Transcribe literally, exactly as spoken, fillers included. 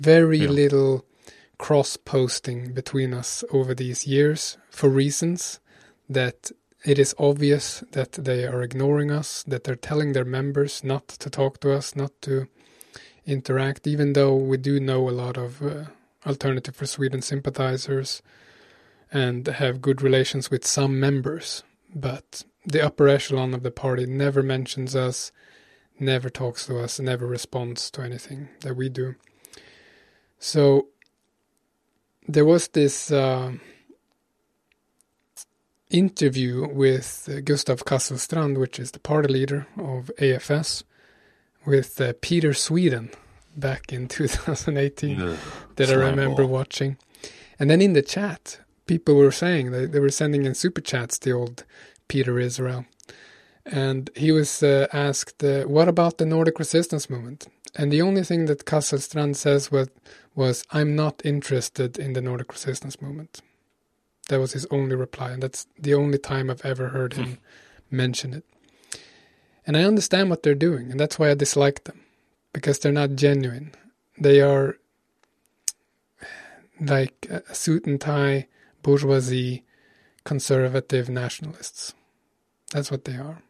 Very Yeah. little cross-posting between us over these years for reasons that it is obvious that they are ignoring us, that they're telling their members not to talk to us, not to interact, even though we do know a lot of uh, Alternative for Sweden sympathizers and have good relations with some members. But the upper echelon of the party never mentions us, never talks to us, never responds to anything that we do. So there was this uh, interview with uh, Gustav Kasselstrand, which is the party leader of A F S, with uh, Peter Sweden back in two thousand eighteen Yeah. that I remember Snowball. watching. And then in the chat, people were saying, they, they were sending in super chats to old Peter Israel. And he was uh, asked, uh, what about the Nordic resistance movement? And the only thing that Kasselstrand says was, was, I'm not interested in the Nordic resistance movement. That was his only reply, and that's the only time I've ever heard him mention it. And I understand what they're doing, and that's why I dislike them, because they're not genuine. They are like a suit and tie, bourgeoisie, conservative nationalists. That's what they are.